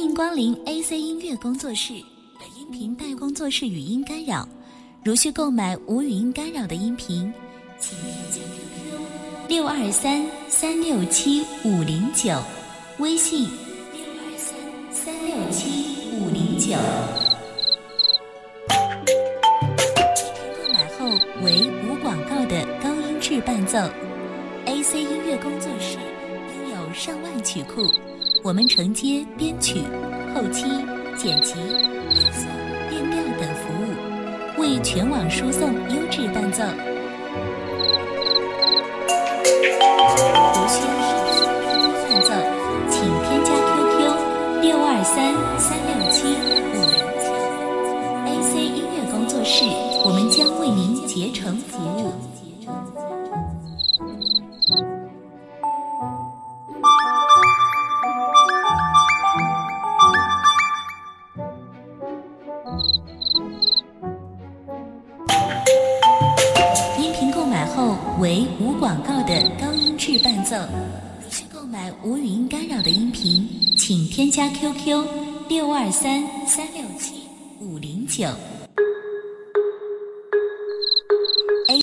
欢迎光临 AC 音乐工作室。本音频带工作室语音干扰，如需购买无语音干扰的音频，请添加 QQ623367509，微信623367509。购买后为无广告的高音质伴奏。AC 音乐工作室拥有上万曲库，我们承接编曲、后期、剪辑、变速、变调等服务，为全网输送优质伴奏。如需伴奏，请添加 QQ623367509。AC 音乐工作室，我们将为您竭诚服务。音频购买后为无广告的高音质伴奏。如需购买无语音干扰的音频，请添加 QQ623367509。